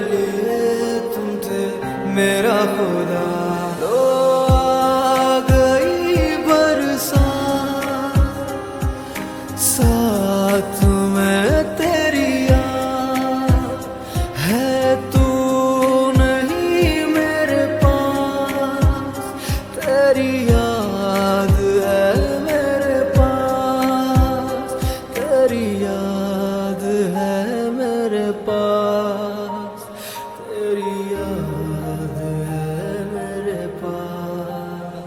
लिए तुम थे मेरा खुदा। तो आ गई बरसात, साथ में तेरी याद है, तू नहीं मेरे पास, तेरी याद है मेरे पास, तेरी याद है मेरे पास, तेरी याद है मेरे पास।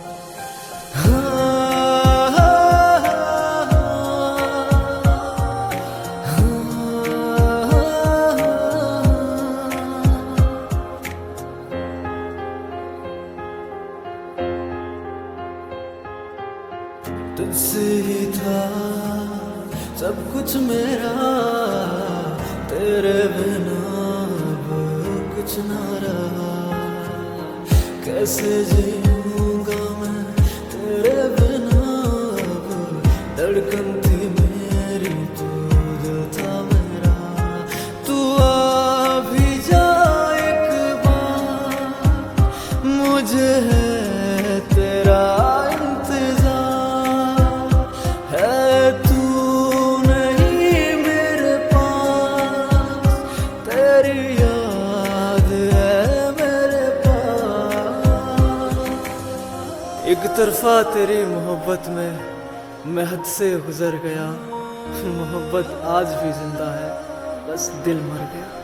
तुझसे ही था सब कुछ मेरा, तेरे बिना अब कुछ ना रहा। कैसे जीऊंगा मैं तेरे बिना, अब धड़कन थी मेरी तू दिल था मेरा। तू आ भी जा एक बार, मुझे है तेरा एक तरफा तेरी मोहब्बत में मैं हद से गुजर गया। मोहब्बत आज भी जिंदा है, बस दिल मर गया।